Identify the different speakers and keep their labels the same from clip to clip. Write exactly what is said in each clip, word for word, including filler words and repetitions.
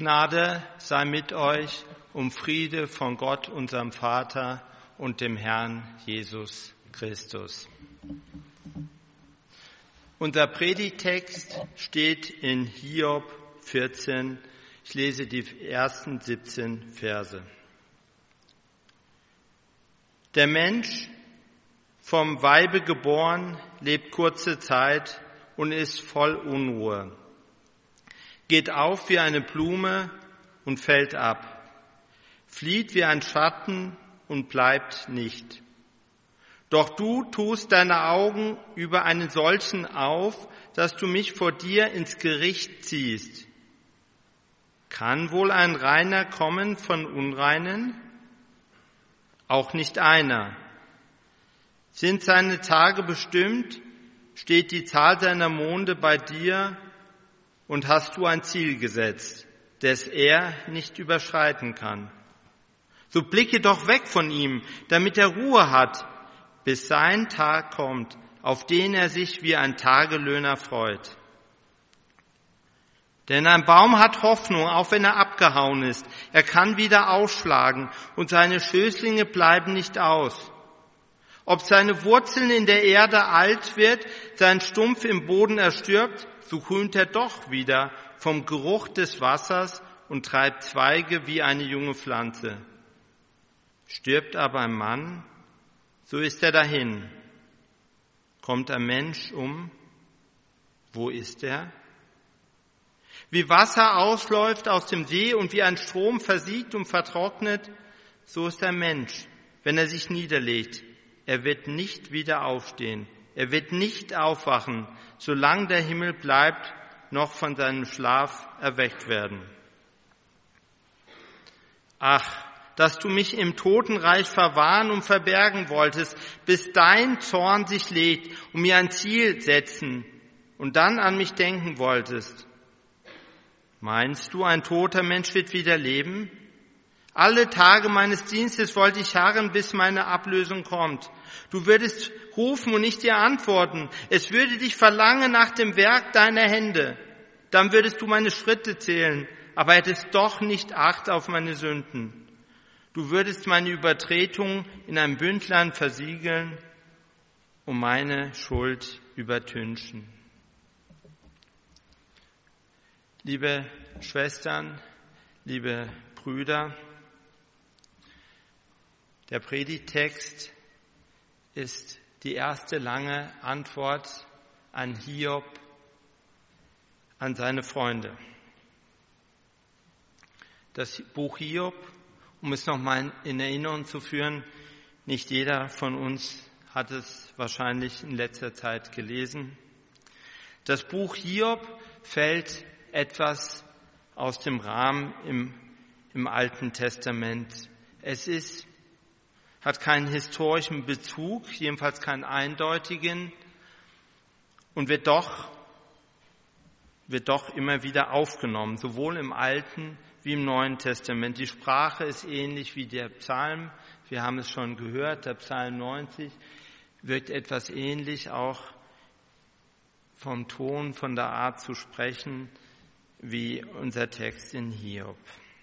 Speaker 1: Gnade sei mit euch und Friede von Gott, unserem Vater und dem Herrn Jesus Christus. Unser Predigtext steht in Hiob vierzehn. Ich lese die ersten siebzehn Verse. Der Mensch, vom Weibe geboren, lebt kurze Zeit und ist voll Unruhe, geht auf wie eine Blume und fällt ab, flieht wie ein Schatten und bleibt nicht. Doch du tust deine Augen über einen solchen auf, dass du mich vor dir ins Gericht ziehst. Kann wohl ein Reiner kommen von Unreinen? Auch nicht einer. Sind seine Tage bestimmt, steht die Zahl seiner Monde bei dir, und hast du ein Ziel gesetzt, das er nicht überschreiten kann. So blicke doch weg von ihm, damit er Ruhe hat, bis sein Tag kommt, auf den er sich wie ein Tagelöhner freut. Denn ein Baum hat Hoffnung, auch wenn er abgehauen ist. Er kann wieder ausschlagen und seine Schößlinge bleiben nicht aus. Ob seine Wurzeln in der Erde alt wird, sein Stumpf im Boden erstirbt, so grünt er doch wieder vom Geruch des Wassers und treibt Zweige wie eine junge Pflanze. Stirbt aber ein Mann, so ist er dahin. Kommt ein Mensch um, wo ist er? Wie Wasser ausläuft aus dem See und wie ein Strom versiegt und vertrocknet, so ist der Mensch, wenn er sich niederlegt. Er wird nicht wieder aufstehen, er wird nicht aufwachen, solange der Himmel bleibt, noch von seinem Schlaf erweckt werden. Ach, dass du mich im Totenreich verwahren und verbergen wolltest, bis dein Zorn sich legt und mir ein Ziel setzen und dann an mich denken wolltest. Meinst du, ein toter Mensch wird wieder leben? Alle Tage meines Dienstes wollte ich harren, bis meine Ablösung kommt. Du würdest rufen und ich dir antworten. Es würde dich verlangen nach dem Werk deiner Hände. Dann würdest du meine Schritte zählen, aber hättest doch nicht Acht auf meine Sünden. Du würdest meine Übertretungen in einem Bündlein versiegeln und meine Schuld übertünchen. Liebe Schwestern, liebe Brüder, der Predigtext ist die erste lange Antwort an Hiob, an seine Freunde. Das Buch Hiob, um es nochmal in Erinnerung zu führen, nicht jeder von uns hat es wahrscheinlich in letzter Zeit gelesen. Das Buch Hiob fällt etwas aus dem Rahmen im, im Alten Testament. Es ist, hat keinen historischen Bezug, jedenfalls keinen eindeutigen, und wird doch, wird doch immer wieder aufgenommen, sowohl im Alten wie im Neuen Testament. Die Sprache ist ähnlich wie der Psalm. Wir haben es schon gehört, der Psalm neunzig wirkt etwas ähnlich, auch vom Ton, von der Art zu sprechen, wie unser Text in Hiob.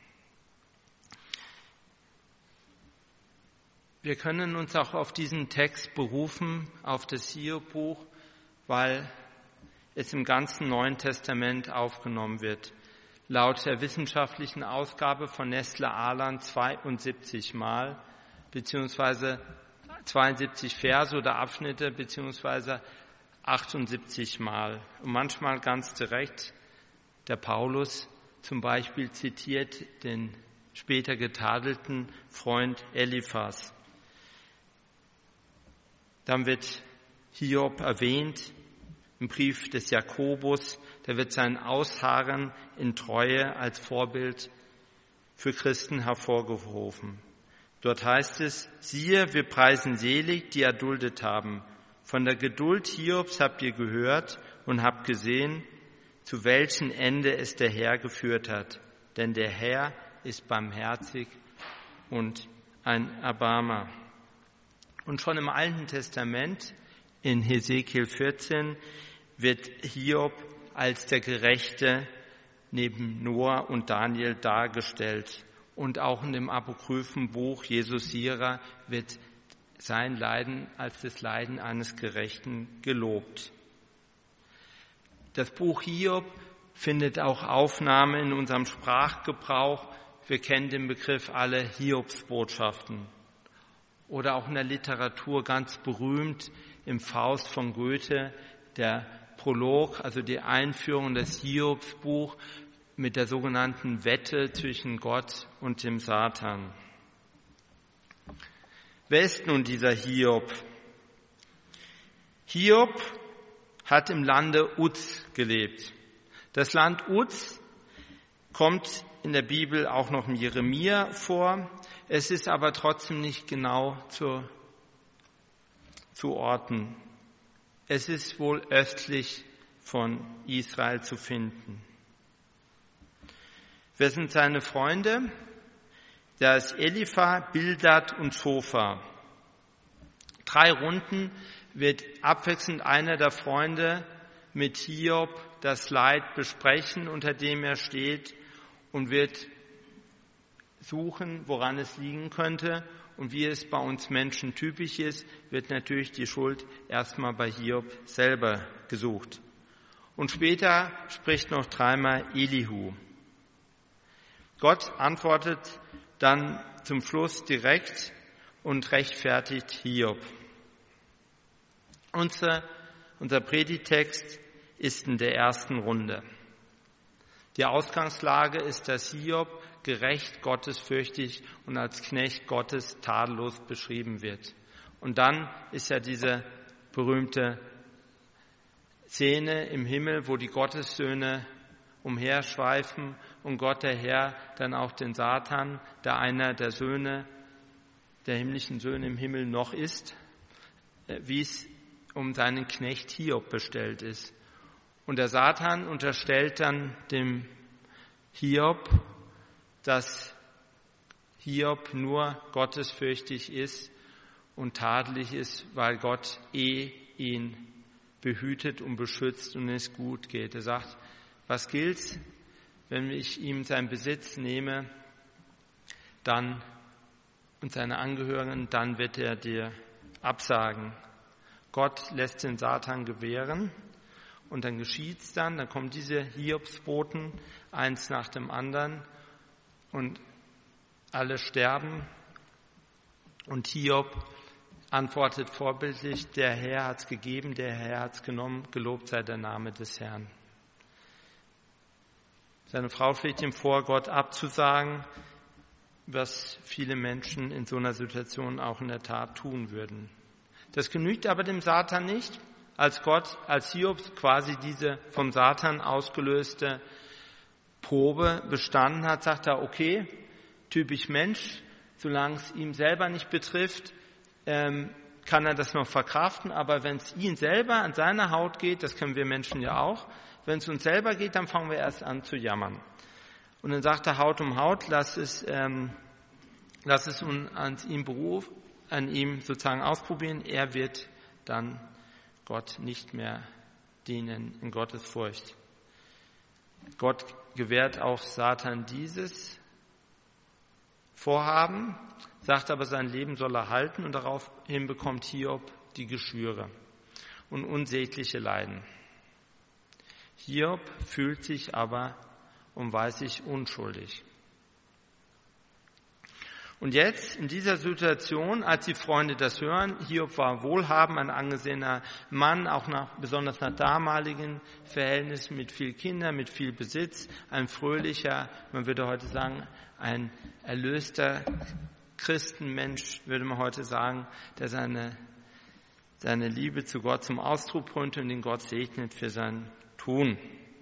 Speaker 1: Wir können uns auch auf diesen Text berufen, auf das Hiob-Buch, weil es im ganzen Neuen Testament aufgenommen wird. Laut der wissenschaftlichen Ausgabe von Nestle Aland zweiundsiebzig Mal, beziehungsweise zweiundsiebzig Verse oder Abschnitte, beziehungsweise achtundsiebzig Mal. Und manchmal ganz direkt. Der Paulus zum Beispiel zitiert den später getadelten Freund Eliphas. Dann wird Hiob erwähnt im Brief des Jakobus. Da wird sein Ausharren in Treue als Vorbild für Christen hervorgerufen. Dort heißt es, siehe, wir preisen selig, die erduldet haben. Von der Geduld Hiobs habt ihr gehört und habt gesehen, zu welchem Ende es der Herr geführt hat. Denn der Herr ist barmherzig und ein Erbarmer. Und schon im Alten Testament, in Hesekiel vierzehn, wird Hiob als der Gerechte neben Noah und Daniel dargestellt. Und auch in dem apokryphen Buch Jesus Sirach wird sein Leiden als das Leiden eines Gerechten gelobt. Das Buch Hiob findet auch Aufnahme in unserem Sprachgebrauch. Wir kennen den Begriff alle Hiobsbotschaften. Oder auch in der Literatur ganz berühmt im Faust von Goethe, der Prolog, also die Einführung des Hiobsbuch mit der sogenannten Wette zwischen Gott und dem Satan. Wer ist nun dieser Hiob? Hiob hat im Lande Uz gelebt. Das Land Uz kommt in der Bibel auch noch in Jeremia vor. Es ist aber trotzdem nicht genau zu, zu orten. Es ist wohl östlich von Israel zu finden. Wer sind seine Freunde? Da ist Elipha, Bildad und Zophar. Drei Runden wird abwechselnd einer der Freunde mit Hiob das Leid besprechen, unter dem er steht, und wird suchen, woran es liegen könnte. Und wie es bei uns Menschen typisch ist, wird natürlich die Schuld erstmal bei Hiob selber gesucht. Und später spricht noch dreimal Elihu. Gott antwortet dann zum Schluss direkt und rechtfertigt Hiob. Unser, unser Predigtext ist in der ersten Runde. Die Ausgangslage ist, dass Hiob gerecht, gottesfürchtig und als Knecht Gottes tadellos beschrieben wird. Und dann ist ja diese berühmte Szene im Himmel, wo die Gottessöhne umherschweifen und Gott der Herr dann auch den Satan, der einer der Söhne, der himmlischen Söhne im Himmel noch ist, wie es um seinen Knecht Hiob bestellt ist. Und der Satan unterstellt dann dem Hiob, dass Hiob nur gottesfürchtig ist und tadelig ist, weil Gott eh ihn behütet und beschützt und es gut geht. Er sagt, was gilt's, wenn ich ihm seinen Besitz nehme, dann und seine Angehörigen, dann wird er dir absagen. Gott lässt den Satan gewähren und dann geschieht's dann, dann kommen diese Hiobsboten, eins nach dem anderen und alle sterben und Hiob antwortet vorbildlich, der Herr hat's gegeben, der Herr hat's genommen, gelobt sei der Name des Herrn. Seine Frau schlägt ihm vor, Gott abzusagen, was viele Menschen in so einer Situation auch in der Tat tun würden. Das genügt aber dem Satan nicht. Als Gott, als Hiob quasi diese vom Satan ausgelöste Probe bestanden hat, sagt er, okay, typisch Mensch, solange es ihm selber nicht betrifft, ähm, kann er das noch verkraften, aber wenn es ihn selber an seiner Haut geht, das können wir Menschen ja auch, wenn es uns selber geht, dann fangen wir erst an zu jammern. Und dann sagt er, Haut um Haut, lass es, ähm, lass es an ihm Beruf, an ihm sozusagen ausprobieren, er wird dann Gott nicht mehr dienen in Gottes Furcht. Gott gewährt auch Satan dieses Vorhaben, sagt aber, sein Leben soll er halten und daraufhin bekommt Hiob die Geschwüre und unsägliche Leiden. Hiob fühlt sich aber und weiß sich unschuldig. Und jetzt, in dieser Situation, als die Freunde das hören, Hiob war wohlhabend, ein angesehener Mann, auch nach, besonders nach damaligen Verhältnissen, mit viel Kindern, mit viel Besitz, ein fröhlicher, man würde heute sagen, ein erlöster Christenmensch, würde man heute sagen, der seine, seine Liebe zu Gott zum Ausdruck bringt und den Gott segnet für sein Tun.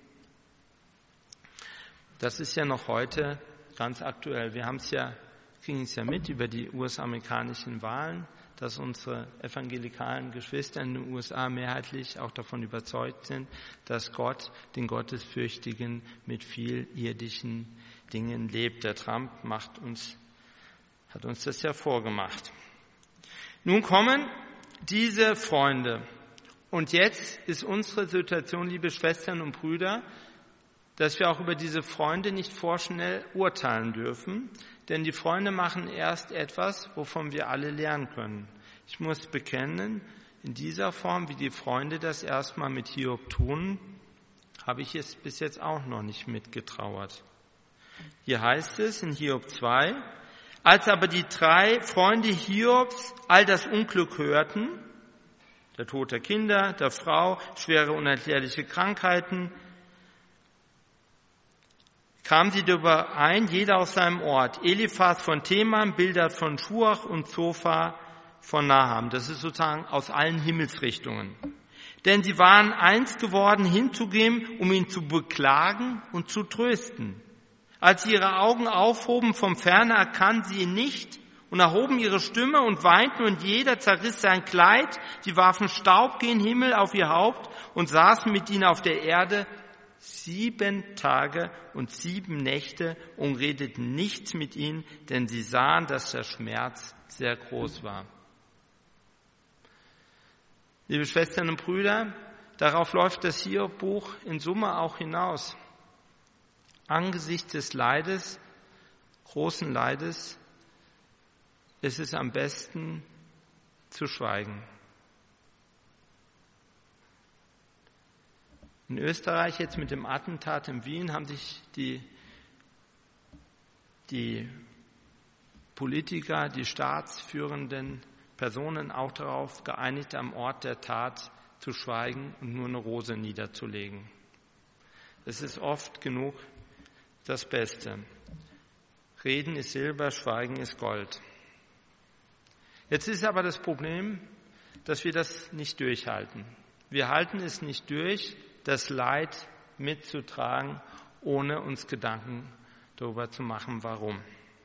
Speaker 1: Das ist ja noch heute ganz aktuell. Wir haben es ja kriegen es ja mit über die U S-amerikanischen Wahlen, dass unsere evangelikalen Geschwister in den U S A mehrheitlich auch davon überzeugt sind, dass Gott den Gottesfürchtigen mit viel irdischen Dingen lebt. Der Trump macht uns, hat uns das ja vorgemacht. Nun kommen diese Freunde. Und jetzt ist unsere Situation, liebe Schwestern und Brüder, dass wir auch über diese Freunde nicht vorschnell urteilen dürfen, denn die Freunde machen erst etwas, wovon wir alle lernen können. Ich muss bekennen, in dieser Form, wie die Freunde das erstmal mit Hiob tun, habe ich es bis jetzt auch noch nicht mitgetrauert. Hier heißt es in Hiob zwei, als aber die drei Freunde Hiobs all das Unglück hörten, der Tod der Kinder, der Frau, schwere unerklärliche Krankheiten, kamen sie darüber ein, jeder aus seinem Ort. Eliphaz von Teman, Bildad von Schuach und Zophar von Naham. Das ist sozusagen aus allen Himmelsrichtungen. Denn sie waren eins geworden, hinzugehen, um ihn zu beklagen und zu trösten. Als sie ihre Augen aufhoben vom Ferne, erkannten sie ihn nicht und erhoben ihre Stimme und weinten und jeder zerriss sein Kleid. Sie warfen Staub gen Himmel auf ihr Haupt und saßen mit ihnen auf der Erde sieben Tage und sieben Nächte und redeten nichts mit ihnen, denn sie sahen, dass der Schmerz sehr groß war. Liebe Schwestern und Brüder, darauf läuft das Hiob-Buch in Summe auch hinaus. Angesichts des Leides, großen Leides, ist es am besten zu schweigen. In Österreich jetzt mit dem Attentat in Wien haben sich die, die Politiker, die staatsführenden Personen auch darauf geeinigt, am Ort der Tat zu schweigen und nur eine Rose niederzulegen. Es ist oft genug das Beste. Reden ist Silber, Schweigen ist Gold. Jetzt ist aber das Problem, dass wir das nicht durchhalten. Wir halten es nicht durch, das Leid mitzutragen, ohne uns Gedanken darüber zu machen, warum.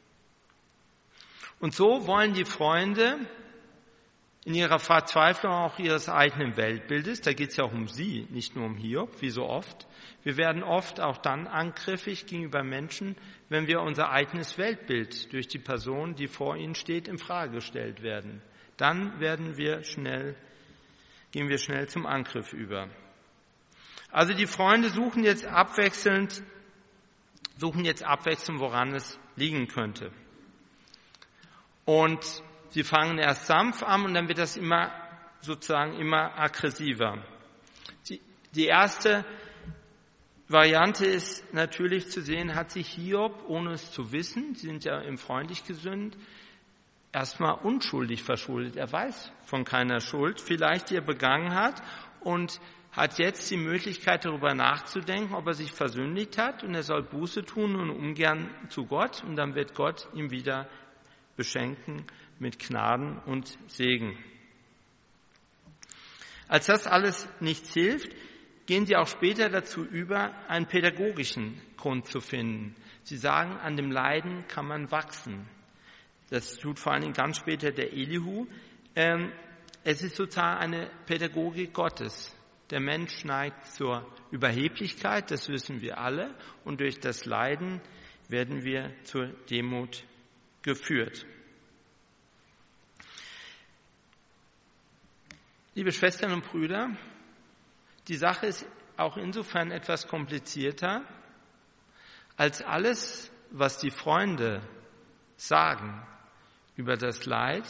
Speaker 1: Und so wollen die Freunde in ihrer Verzweiflung auch ihres eigenen Weltbildes, da geht es ja auch um sie, nicht nur um Hiob, wie so oft. Wir werden oft auch dann angriffig gegenüber Menschen, wenn wir unser eigenes Weltbild durch die Person, die vor ihnen steht, in Frage gestellt werden. Dann werden wir schnell, gehen wir schnell zum Angriff über. Also die Freunde suchen jetzt abwechselnd, suchen jetzt abwechselnd, woran es liegen könnte. Und sie fangen erst sanft an und dann wird das immer sozusagen immer aggressiver. Die, die erste Variante ist natürlich zu sehen, hat sich Hiob, ohne es zu wissen, sie sind ja im freundlich gesund, erstmal unschuldig verschuldet. Er weiß von keiner Schuld, vielleicht die er begangen hat und hat jetzt die Möglichkeit, darüber nachzudenken, ob er sich versündigt hat und er soll Buße tun und umkehren zu Gott und dann wird Gott ihm wieder beschenken mit Gnaden und Segen. Als das alles nichts hilft, gehen sie auch später dazu über, einen pädagogischen Grund zu finden. Sie sagen, an dem Leiden kann man wachsen. Das tut vor allen Dingen ganz später der Elihu. Ähm, es ist sozusagen eine Pädagogik Gottes. Der Mensch neigt zur Überheblichkeit, das wissen wir alle, und durch das Leiden werden wir zur Demut geführt. Liebe Schwestern und Brüder, die Sache ist auch insofern etwas komplizierter, als alles, was die Freunde sagen über das Leid,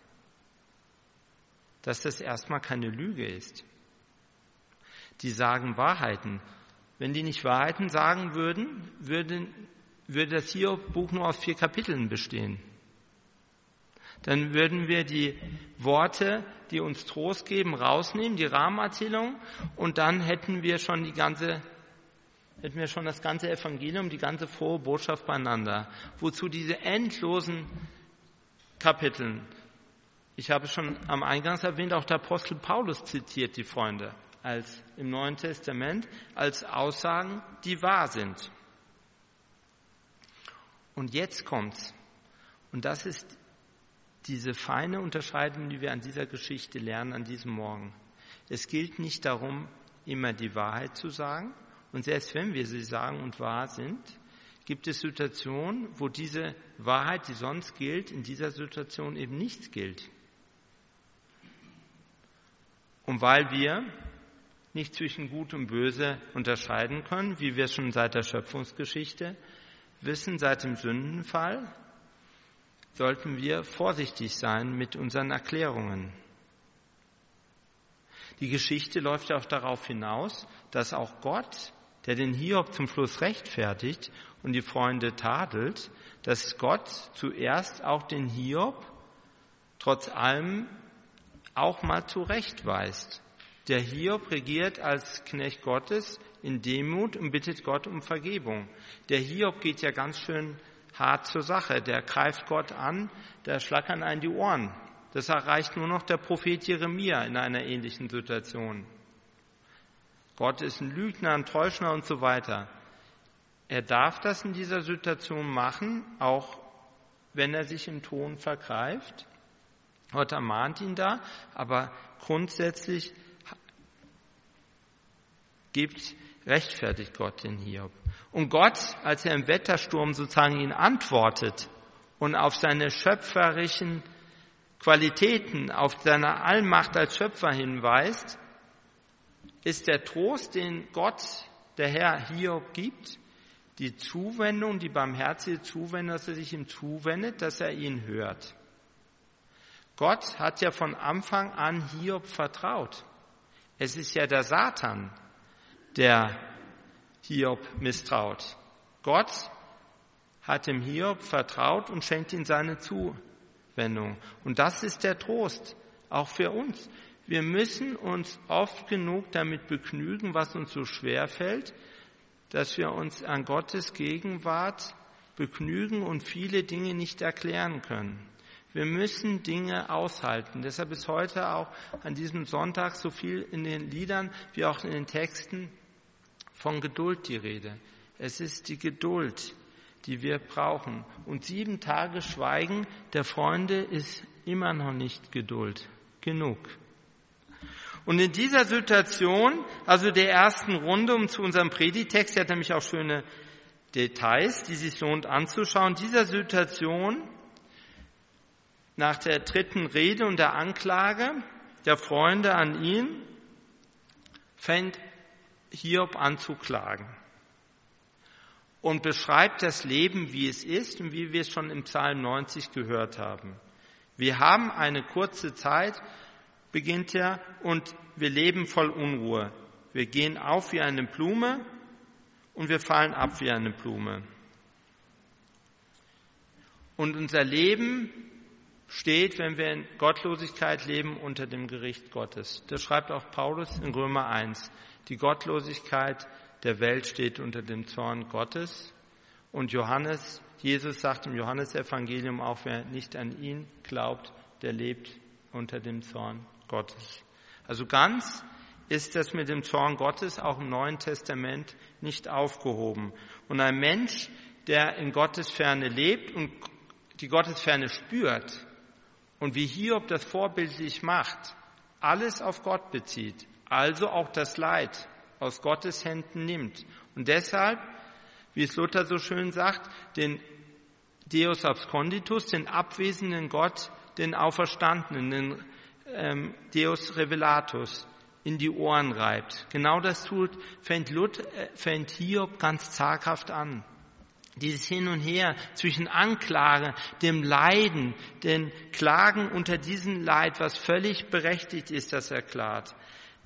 Speaker 1: dass das erstmal keine Lüge ist. Die sagen Wahrheiten. Wenn die nicht Wahrheiten sagen würden, würde, würde das Hiob-Buch nur aus vier Kapiteln bestehen. Dann würden wir die Worte, die uns Trost geben, rausnehmen, die Rahmenerzählung, und dann hätten wir schon die ganze, hätten wir schon das ganze Evangelium, die ganze frohe Botschaft beieinander. Wozu diese endlosen Kapiteln? Ich habe es schon am Eingang erwähnt, auch der Apostel Paulus zitiert die Freunde als im Neuen Testament als Aussagen, die wahr sind. Und jetzt kommt's. Und das ist diese feine Unterscheidung, die wir an dieser Geschichte lernen, an diesem Morgen. Es gilt nicht darum, immer die Wahrheit zu sagen. Und selbst wenn wir sie sagen und wahr sind, gibt es Situationen, wo diese Wahrheit, die sonst gilt, in dieser Situation eben nicht gilt. Und weil wir nicht zwischen Gut und Böse unterscheiden können, wie wir schon seit der Schöpfungsgeschichte wissen, seit dem Sündenfall, sollten wir vorsichtig sein mit unseren Erklärungen. Die Geschichte läuft ja auch darauf hinaus, dass auch Gott, der den Hiob zum Schluss rechtfertigt und die Freunde tadelt, dass Gott zuerst auch den Hiob trotz allem auch mal zurechtweist. Der Hiob regiert als Knecht Gottes in Demut und bittet Gott um Vergebung. Der Hiob geht ja ganz schön hart zur Sache. Der greift Gott an, der schlackern einen die Ohren. Das erreicht nur noch der Prophet Jeremia in einer ähnlichen Situation. Gott ist ein Lügner, ein Täuschner und so weiter. Er darf das in dieser Situation machen, auch wenn er sich im Ton vergreift. Gott ermahnt ihn da, aber grundsätzlich gibt, rechtfertigt Gott den Hiob. Und Gott, als er im Wettersturm sozusagen ihn antwortet und auf seine schöpferischen Qualitäten, auf seine Allmacht als Schöpfer hinweist, ist der Trost, den Gott, der Herr, Hiob gibt, die Zuwendung, die barmherzige Zuwendung, dass er sich ihm zuwendet, dass er ihn hört. Gott hat ja von Anfang an Hiob vertraut. Es ist ja der Satan, der Hiob misstraut. Gott hat dem Hiob vertraut und schenkt ihm seine Zuwendung. Und das ist der Trost, auch für uns. Wir müssen uns oft genug damit begnügen, was uns so schwer fällt, dass wir uns an Gottes Gegenwart begnügen und viele Dinge nicht erklären können. Wir müssen Dinge aushalten. Deshalb ist heute auch an diesem Sonntag so viel in den Liedern wie auch in den Texten von Geduld die Rede. Es ist die Geduld, die wir brauchen. Und sieben Tage Schweigen der Freunde ist immer noch nicht Geduld genug. Und in dieser Situation, also der ersten Runde, um zu unserem Predigtext, der hat nämlich auch schöne Details, die sich lohnt anzuschauen, dieser Situation, nach der dritten Rede und der Anklage der Freunde an ihn, fängt Hiob an zu klagen und beschreibt das Leben, wie es ist und wie wir es schon im Psalm neunzig gehört haben. Wir haben eine kurze Zeit, beginnt er, und wir leben voll Unruhe. Wir gehen auf wie eine Blume und wir fallen ab wie eine Blume. Und unser Leben steht, wenn wir in Gottlosigkeit leben, unter dem Gericht Gottes. Das schreibt auch Paulus in Römer eins. Die Gottlosigkeit der Welt steht unter dem Zorn Gottes. Und Johannes, Jesus sagt im Johannesevangelium auch, wer nicht an ihn glaubt, der lebt unter dem Zorn Gottes. Also ganz ist das mit dem Zorn Gottes auch im Neuen Testament nicht aufgehoben. Und ein Mensch, der in Gottes Ferne lebt und die Gottesferne spürt und wie Hiob das vorbildlich macht, alles auf Gott bezieht, also auch das Leid aus Gottes Händen nimmt. Und deshalb, wie es Luther so schön sagt, den Deus absconditus, den abwesenden Gott, den Auferstandenen, den ähm, Deus revelatus, in die Ohren reibt. Genau das tut, fängt, Luther, äh, fängt Hiob ganz zaghaft an. Dieses Hin und Her zwischen Anklage, dem Leiden, den Klagen unter diesem Leid, was völlig berechtigt ist, dass er klagt.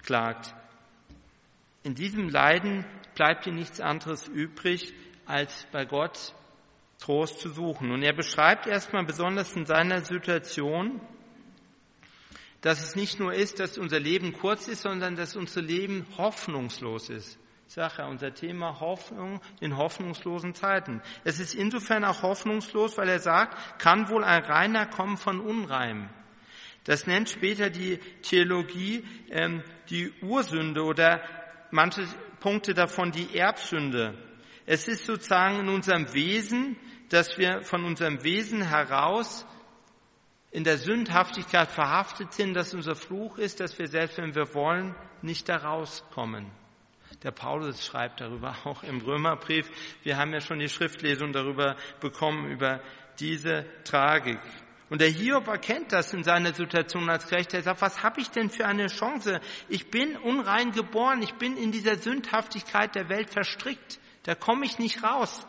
Speaker 1: In diesem Leiden bleibt ihm nichts anderes übrig, als bei Gott Trost zu suchen. Und er beschreibt erstmal besonders in seiner Situation, dass es nicht nur ist, dass unser Leben kurz ist, sondern dass unser Leben hoffnungslos ist. Ich sage ja, unser Thema Hoffnung in hoffnungslosen Zeiten. Es ist insofern auch hoffnungslos, weil er sagt, kann wohl ein Reiner kommen von Unrein. Das nennt später die Theologie ähm, die Ursünde oder manche Punkte davon die Erbsünde. Es ist sozusagen in unserem Wesen, dass wir von unserem Wesen heraus in der Sündhaftigkeit verhaftet sind, dass unser Fluch ist, dass wir selbst, wenn wir wollen, nicht da rauskommen. Der Paulus schreibt darüber auch im Römerbrief. Wir haben ja schon die Schriftlesung darüber bekommen, über diese Tragik. Und der Hiob erkennt das in seiner Situation als Gerechter. Er sagt, was habe ich denn für eine Chance? Ich bin unrein geboren, ich bin in dieser Sündhaftigkeit der Welt verstrickt. Da komme ich nicht raus.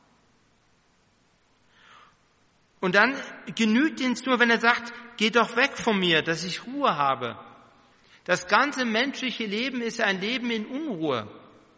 Speaker 1: Und dann genügt es nur, wenn er sagt, geh doch weg von mir, dass ich Ruhe habe. Das ganze menschliche Leben ist ein Leben in Unruhe.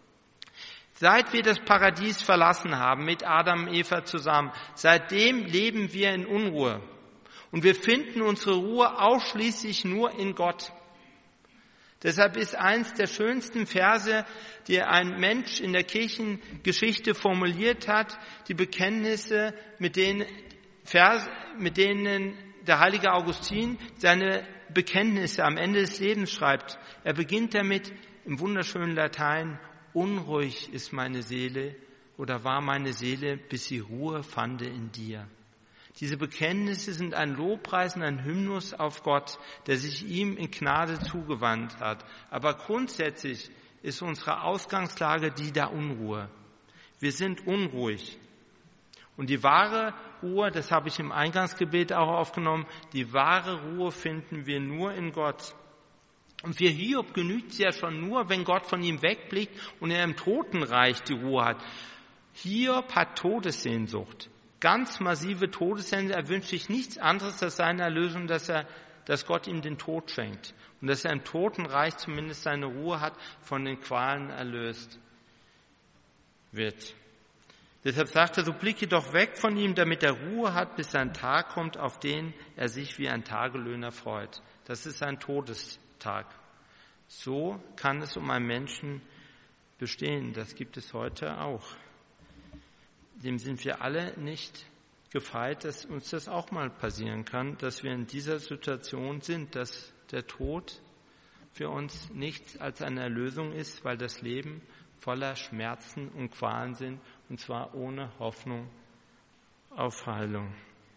Speaker 1: Seit wir das Paradies verlassen haben, mit Adam und Eva zusammen, seitdem leben wir in Unruhe. Und wir finden unsere Ruhe ausschließlich nur in Gott. Deshalb ist eins der schönsten Verse, die ein Mensch in der Kirchengeschichte formuliert hat, die Bekenntnisse, mit denen, Vers, mit denen der heilige Augustin seine Bekenntnisse am Ende des Lebens schreibt. Er beginnt damit im wunderschönen Latein, unruhig ist meine Seele oder war meine Seele, bis sie Ruhe fand in dir. Diese Bekenntnisse sind ein Lobpreis und ein Hymnus auf Gott, der sich ihm in Gnade zugewandt hat. Aber grundsätzlich ist unsere Ausgangslage die der Unruhe. Wir sind unruhig. Und die wahre Ruhe, das habe ich im Eingangsgebet auch aufgenommen, die wahre Ruhe finden wir nur in Gott. Und für Hiob genügt es ja schon nur, wenn Gott von ihm wegblickt und er im Totenreich die Ruhe hat. Hiob hat Todessehnsucht. Ganz massive Todessehnsucht. Er wünscht sich nichts anderes als seine Erlösung, dass er, dass Gott ihm den Tod schenkt. Und dass er im Totenreich zumindest seine Ruhe hat, von den Qualen erlöst wird. Deshalb sagt er, so blicke doch weg von ihm, damit er Ruhe hat, bis ein Tag kommt, auf den er sich wie ein Tagelöhner freut. Das ist ein Todestag. So kann es um einen Menschen bestehen. Das gibt es heute auch. Dem sind wir alle nicht gefeit, dass uns das auch mal passieren kann, dass wir in dieser Situation sind, dass der Tod für uns nichts als eine Erlösung ist, weil das Leben voller Schmerzen und Qualen sind, und zwar ohne Hoffnung auf Heilung.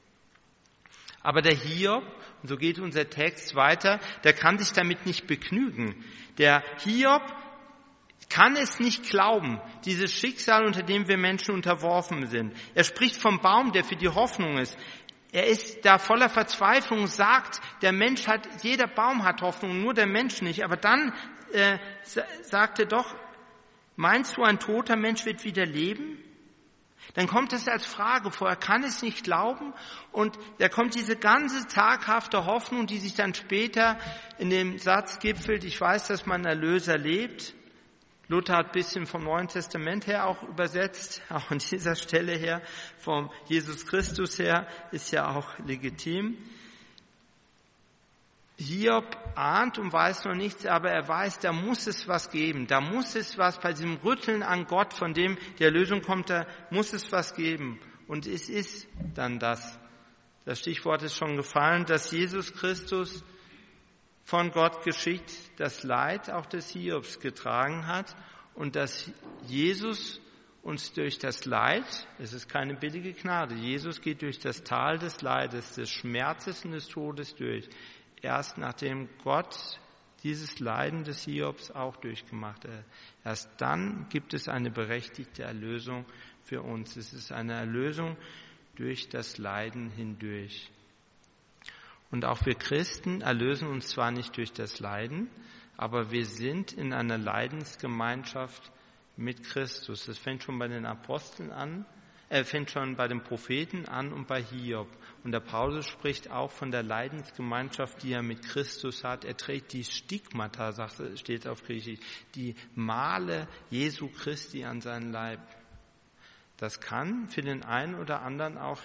Speaker 1: Aber der Hiob, und so geht unser Text weiter, der kann sich damit nicht begnügen. Der Hiob kann es nicht glauben, dieses Schicksal, unter dem wir Menschen unterworfen sind. Er spricht vom Baum, der für die Hoffnung ist. Er ist da voller Verzweiflung, sagt, der Mensch hat, jeder Baum hat Hoffnung, nur der Mensch nicht. Aber dann äh, sagt er doch, meinst du, ein toter Mensch wird wieder leben? Dann kommt es als Frage vor, er kann es nicht glauben und da kommt diese ganze zaghafte Hoffnung, die sich dann später in dem Satz gipfelt, ich weiß, dass mein Erlöser lebt. Luther hat ein bisschen vom Neuen Testament her auch übersetzt, auch an dieser Stelle her, vom Jesus Christus her, ist ja auch legitim. Hiob ahnt und weiß noch nichts, aber er weiß, da muss es was geben. Da muss es was bei diesem Rütteln an Gott, von dem die Erlösung kommt, da muss es was geben. Und es ist dann das. Das Stichwort ist schon gefallen, dass Jesus Christus von Gott geschickt das Leid auch des Hiobs getragen hat und dass Jesus uns durch das Leid, es ist keine billige Gnade, Jesus geht durch das Tal des Leides, des Schmerzes und des Todes durch. Erst nachdem Gott dieses Leiden des Hiobs auch durchgemacht hat. Erst dann gibt es eine berechtigte Erlösung für uns. Es ist eine Erlösung durch das Leiden hindurch. Und auch wir Christen erlösen uns zwar nicht durch das Leiden, aber wir sind in einer Leidensgemeinschaft mit Christus. Das fängt schon bei den Aposteln an, er fängt schon bei den Propheten an und bei Hiob. Und der Paulus spricht auch von der Leidensgemeinschaft, die er mit Christus hat. Er trägt die Stigmata, sagt, steht auf Griechisch, die Male Jesu Christi an seinen Leib. Das kann für den einen oder anderen auch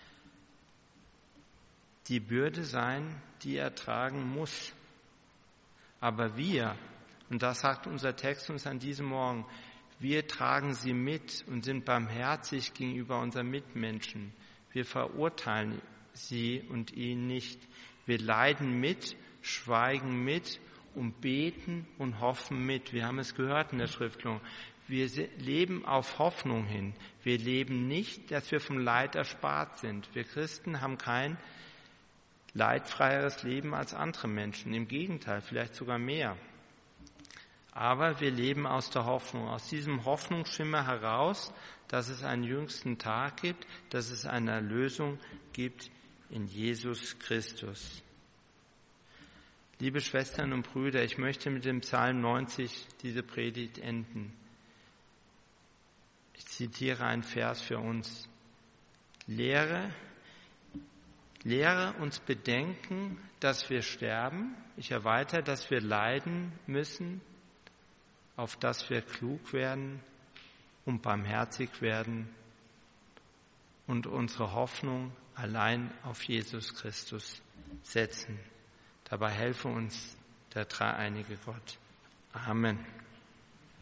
Speaker 1: die Bürde sein, die er tragen muss. Aber wir, und das sagt unser Text uns an diesem Morgen, wir tragen sie mit und sind barmherzig gegenüber unseren Mitmenschen. Wir verurteilen sie und ihn nicht. Wir leiden mit, schweigen mit und beten und hoffen mit. Wir haben es gehört in der Schriftlung. Wir leben auf Hoffnung hin. Wir leben nicht, dass wir vom Leid erspart sind. Wir Christen haben kein leidfreieres Leben als andere Menschen. Im Gegenteil, vielleicht sogar mehr. Aber wir leben aus der Hoffnung, aus diesem Hoffnungsschimmer heraus, dass es einen jüngsten Tag gibt, dass es eine Erlösung gibt, in Jesus Christus. Liebe Schwestern und Brüder, ich möchte mit dem Psalm neunzig diese Predigt enden. Ich zitiere einen Vers für uns. Lehre, lehre uns bedenken, dass wir sterben. Ich erweitere, dass wir leiden müssen, auf dass wir klug werden und barmherzig werden und unsere Hoffnung allein auf Jesus Christus setzen. Dabei helfe uns der dreieinige Gott. Amen.